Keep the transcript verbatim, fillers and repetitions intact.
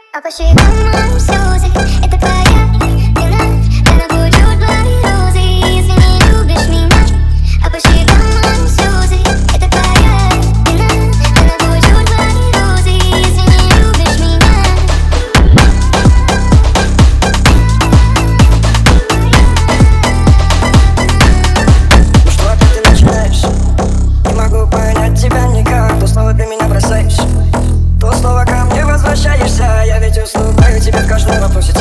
А по щекам моим слезы, это твоя вина. Ты набудешь мои розы, если не любишь меня. А по щекам моим слезы, это твоя вина. Ты набудешь мои розы, если не любишь меня. Ну что опять ты начинаешь? Не могу понять тебя никак. То снова ты меня бросаешь, то снова ко мне возвращаешься. Я ведь уступаю тебе в каждом вопросе.